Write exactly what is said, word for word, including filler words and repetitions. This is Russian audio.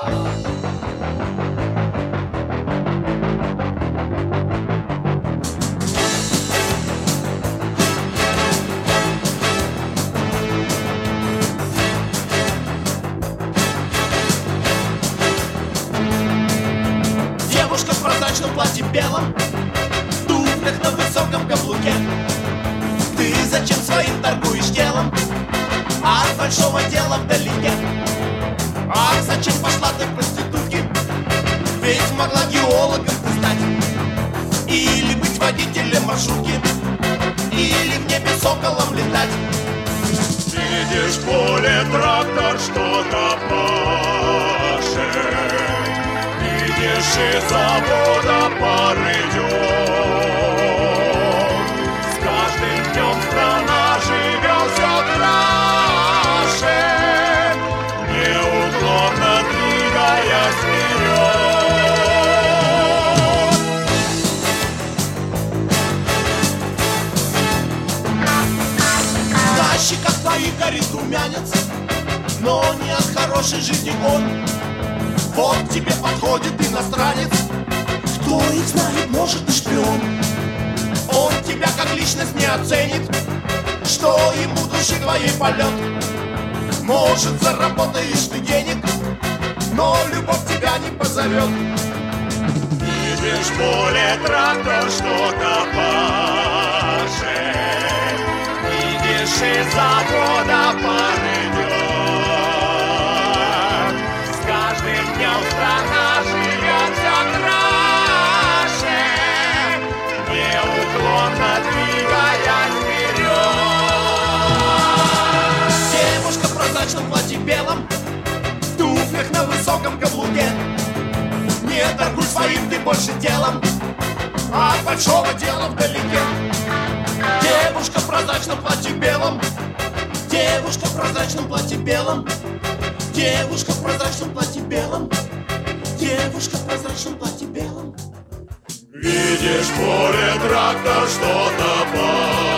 Девушка в прозрачном платье белом, в туфлях на высоком каблуке. Ты зачем своим торгуешь телом? От большого дела вдалеке. Ах, зачем пошла ты к проститутке? Ведь могла геологом ты стать, или быть водителем маршрутки, или в небе соколом летать. Видишь в поле трактор что-то пашет, видишь из завода пар идет. С каждым днем страна живет все краше, неуклонно двигаясь вперед. На щеках твоих горит румянец, но не от хорошей жизни он. Вот тебе подходит иностранец, кто их знает, может и шпион. Он тебя как личность не оценит, что ему души твоей полет. Может, заработаешь ты денег, но любовь тебя не позовет. Видишь в поле трактор что-то пашет, видишь из завода пар идет. С каждым днем страна живет все краше, неуклонно двигаясь вперед. Девушка в прозрачном платье белом, в туфлях на высоком каблуке. Не торгуй своим ты больше телом, а от большого дела вдалеке. Девушка в прозрачном платье белом, девушка в прозрачном платье белом, девушка в прозрачном платье белом, девушка в прозрачном платье белом. Видишь в поле трактор что-то пашет,